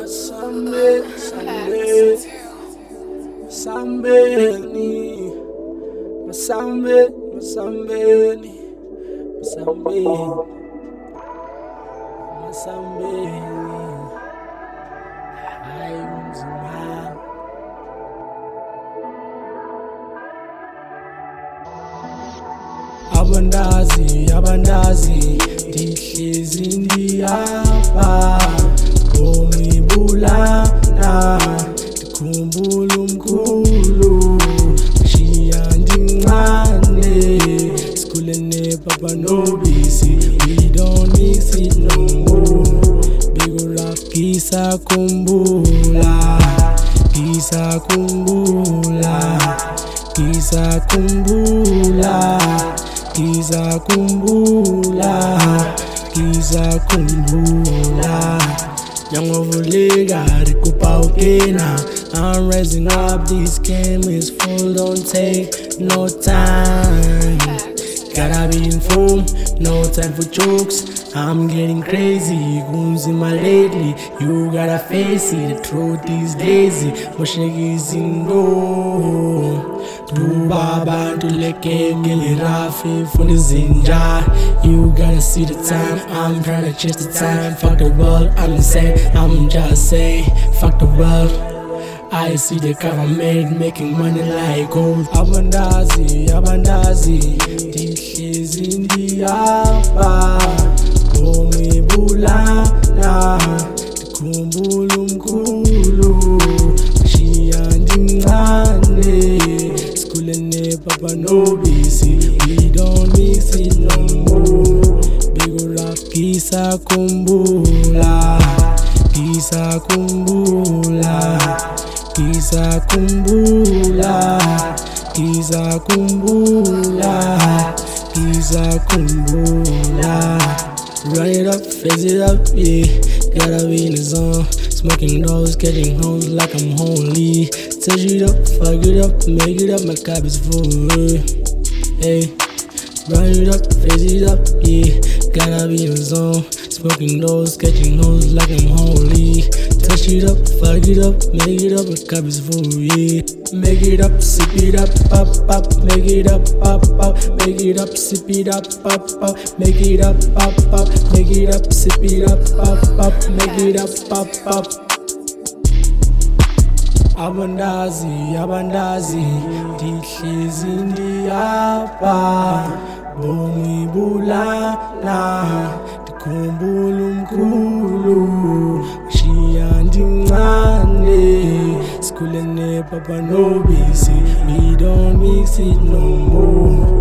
Abandazi ndihlezi ndiyapha ngomibulana ndikhumbula umkhulu shiya ndimncane sikhule nepapa nobisi we don't mix it no more big rough ngisakhumbula Nyangovulika rikupa ukena I'm raising up, this game is full, don't take no time. Gotta be informed, no time for jokes. I'm getting crazy, goons in my lately. You gotta face it, the truth is lazy. Moshegi zingo Dubaba to leke gili rafi fundi zinja. You gotta see the time, I'm trying to chase the time. Fuck the world, I'm insane, I'm just saying fuck the world. I see the government making money like gold. Abandazi ndihlezi ndiyapha ngomibulana ndikhumbula umkhulu shiya ndimncane sikhule nepapa nobisi we don't mix it no more big rough ngisakhumbula Run it up, face it up, yeah. Gotta be in the zone. Smoking those, catching hoes like I'm holy. Touch it up, fuck it up, make it up, my cup is full. Hey, run it up, face it up, yeah. Gotta be in the zone. Smoking those, catching hoes like I'm holy. Touch it up, fuck it up, make it up, my cup is full, yeah. Make it up, sip it up, pop, pop. Make it up, pop, pop. Make it up, sip it up, pop, pop. Make it up, pop, pop. Make it up, sip it up, pop, pop. Make it up, pop, pop. Abandazi ndihlezi ndiyapha ngomibulana ndikhumbula umkhulu shiya ndimncane sikhule nepapa nobisi we don't mix it no more